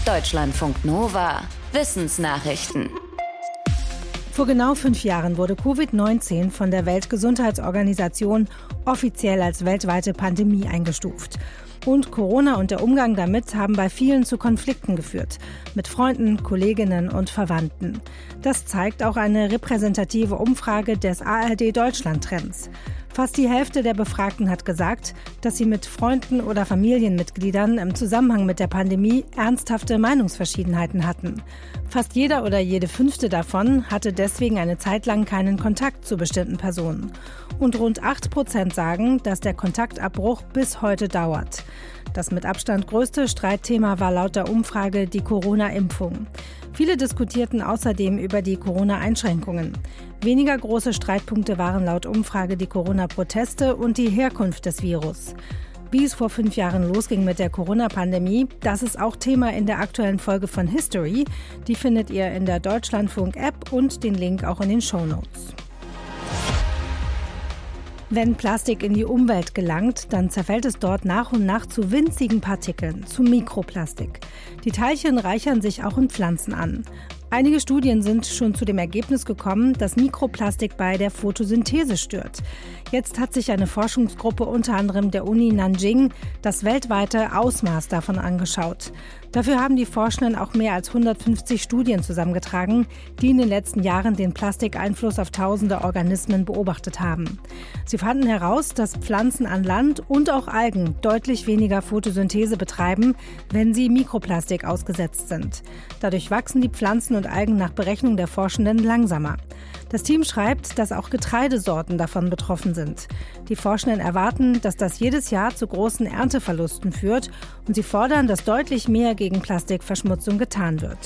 Deutschlandfunk Nova. Wissensnachrichten. Vor genau 5 Jahren wurde Covid-19 von der Weltgesundheitsorganisation offiziell als weltweite Pandemie eingestuft. Und Corona und der Umgang damit haben bei vielen zu Konflikten geführt. Mit Freunden, Kolleginnen und Verwandten. Das zeigt auch eine repräsentative Umfrage des ARD-Deutschland-Trends. Fast die Hälfte der Befragten hat gesagt, dass sie mit Freunden oder Familienmitgliedern im Zusammenhang mit der Pandemie ernsthafte Meinungsverschiedenheiten hatten. Fast jeder oder jede 5. davon hatte deswegen eine Zeit lang keinen Kontakt zu bestimmten Personen. Und rund 8% sagen, dass der Kontaktabbruch bis heute dauert. Das mit Abstand größte Streitthema war laut der Umfrage die Corona-Impfung. Viele diskutierten außerdem über die Corona-Einschränkungen. Weniger große Streitpunkte waren laut Umfrage die Corona-Proteste und die Herkunft des Virus. Wie es vor 5 Jahren losging mit der Corona-Pandemie, das ist auch Thema in der aktuellen Folge von History. Die findet ihr in der Deutschlandfunk-App und den Link auch in den Shownotes. Wenn Plastik in die Umwelt gelangt, dann zerfällt es dort nach und nach zu winzigen Partikeln, zu Mikroplastik. Die Teilchen reichern sich auch in Pflanzen an. Einige Studien sind schon zu dem Ergebnis gekommen, dass Mikroplastik bei der Photosynthese stört. Jetzt hat sich eine Forschungsgruppe unter anderem der Uni Nanjing das weltweite Ausmaß davon angeschaut. Dafür haben die Forschenden auch mehr als 150 Studien zusammengetragen, die in den letzten Jahren den Plastikeinfluss auf tausende Organismen beobachtet haben. Sie fanden heraus, dass Pflanzen an Land und auch Algen deutlich weniger Photosynthese betreiben, wenn sie Mikroplastik ausgesetzt sind. Dadurch wachsen die Pflanzen und Algen nach Berechnung der Forschenden langsamer. Das Team schreibt, dass auch Getreidesorten davon betroffen sind. Die Forschenden erwarten, dass das jedes Jahr zu großen Ernteverlusten führt und sie fordern, dass deutlich mehr gegen Plastikverschmutzung getan wird.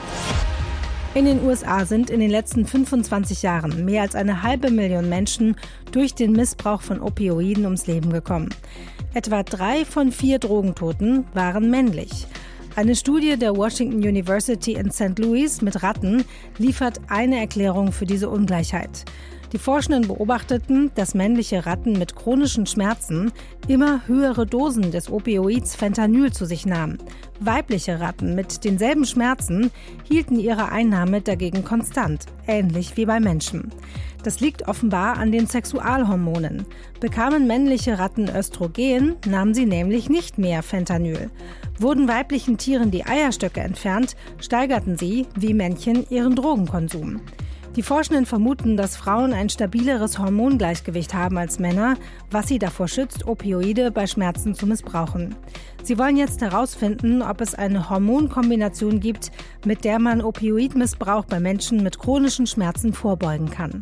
In den USA sind in den letzten 25 Jahren mehr als 500.000 Menschen durch den Missbrauch von Opioiden ums Leben gekommen. Etwa 3 von 4 Drogentoten waren männlich. Eine Studie der Washington University in St. Louis mit Ratten liefert eine Erklärung für diese Ungleichheit. Die Forschenden beobachteten, dass männliche Ratten mit chronischen Schmerzen immer höhere Dosen des Opioids Fentanyl zu sich nahmen. Weibliche Ratten mit denselben Schmerzen hielten ihre Einnahme dagegen konstant, ähnlich wie bei Menschen. Das liegt offenbar an den Sexualhormonen. Bekamen männliche Ratten Östrogen, nahmen sie nämlich nicht mehr Fentanyl. Wurden weiblichen Tieren die Eierstöcke entfernt, steigerten sie, wie Männchen, ihren Drogenkonsum. Die Forschenden vermuten, dass Frauen ein stabileres Hormongleichgewicht haben als Männer, was sie davor schützt, Opioide bei Schmerzen zu missbrauchen. Sie wollen jetzt herausfinden, ob es eine Hormonkombination gibt, mit der man Opioidmissbrauch bei Menschen mit chronischen Schmerzen vorbeugen kann.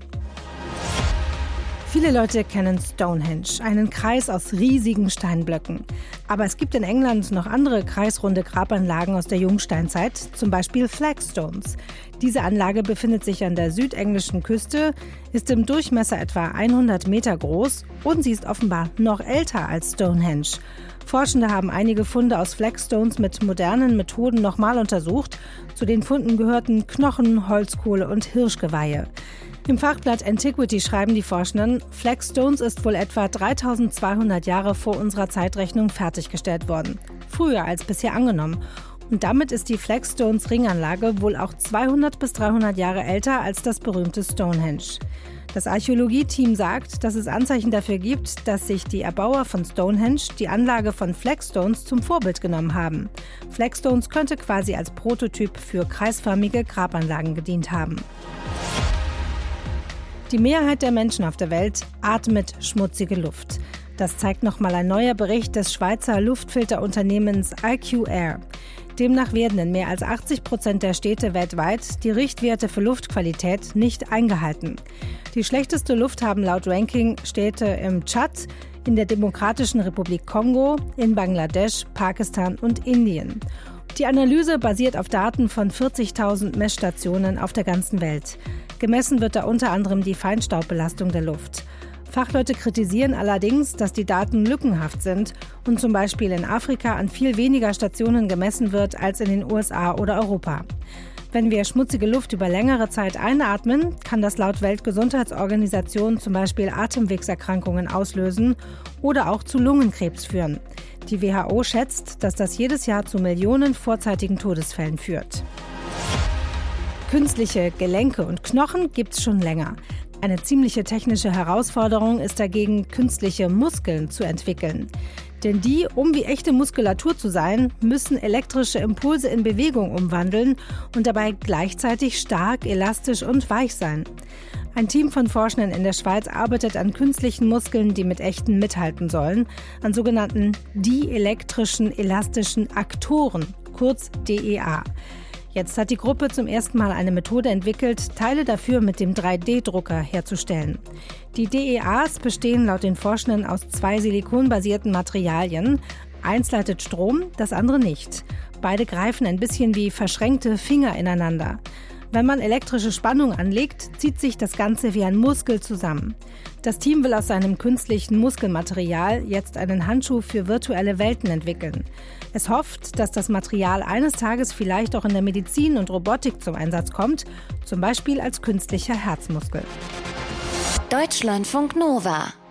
Viele Leute kennen Stonehenge, einen Kreis aus riesigen Steinblöcken. Aber es gibt in England noch andere kreisrunde Grabanlagen aus der Jungsteinzeit, zum Beispiel Flagstones. Diese Anlage befindet sich an der südenglischen Küste, ist im Durchmesser etwa 100 Meter groß und sie ist offenbar noch älter als Stonehenge. Forschende haben einige Funde aus Flagstones mit modernen Methoden nochmal untersucht. Zu den Funden gehörten Knochen, Holzkohle und Hirschgeweihe. Im Fachblatt Antiquity schreiben die Forschenden, Flagstones ist wohl etwa 3200 Jahre vor unserer Zeitrechnung fertiggestellt worden. Früher als bisher angenommen. Und damit ist die Flagstones Ringanlage wohl auch 200 bis 300 Jahre älter als das berühmte Stonehenge. Das Archäologieteam sagt, dass es Anzeichen dafür gibt, dass sich die Erbauer von Stonehenge die Anlage von Flagstones zum Vorbild genommen haben. Flagstones könnte quasi als Prototyp für kreisförmige Grabanlagen gedient haben. Die Mehrheit der Menschen auf der Welt atmet schmutzige Luft. Das zeigt nochmal ein neuer Bericht des Schweizer Luftfilterunternehmens IQ Air. Demnach werden in mehr als 80% der Städte weltweit die Richtwerte für Luftqualität nicht eingehalten. Die schlechteste Luft haben laut Ranking Städte im Tschad, in der Demokratischen Republik Kongo, in Bangladesch, Pakistan und Indien. Die Analyse basiert auf Daten von 40.000 Messstationen auf der ganzen Welt. Gemessen wird da unter anderem die Feinstaubbelastung der Luft. Fachleute kritisieren allerdings, dass die Daten lückenhaft sind und zum Beispiel in Afrika an viel weniger Stationen gemessen wird als in den USA oder Europa. Wenn wir schmutzige Luft über längere Zeit einatmen, kann das laut Weltgesundheitsorganisation zum Beispiel Atemwegserkrankungen auslösen oder auch zu Lungenkrebs führen. Die WHO schätzt, dass das jedes Jahr zu Millionen vorzeitigen Todesfällen führt. Künstliche Gelenke und Knochen gibt's schon länger. Eine ziemliche technische Herausforderung ist dagegen, künstliche Muskeln zu entwickeln. Denn die, um wie echte Muskulatur zu sein, müssen elektrische Impulse in Bewegung umwandeln und dabei gleichzeitig stark, elastisch und weich sein. Ein Team von Forschenden in der Schweiz arbeitet an künstlichen Muskeln, die mit echten mithalten sollen, an sogenannten dielektrischen elastischen Aktoren, kurz DEA. Jetzt hat die Gruppe zum ersten Mal eine Methode entwickelt, Teile dafür mit dem 3D-Drucker herzustellen. Die DEAs bestehen laut den Forschenden aus 2 silikonbasierten Materialien. Eins leitet Strom, das andere nicht. Beide greifen ein bisschen wie verschränkte Finger ineinander. Wenn man elektrische Spannung anlegt, zieht sich das Ganze wie ein Muskel zusammen. Das Team will aus seinem künstlichen Muskelmaterial jetzt einen Handschuh für virtuelle Welten entwickeln. Es hofft, dass das Material eines Tages vielleicht auch in der Medizin und Robotik zum Einsatz kommt, zum Beispiel als künstlicher Herzmuskel. Deutschlandfunk Nova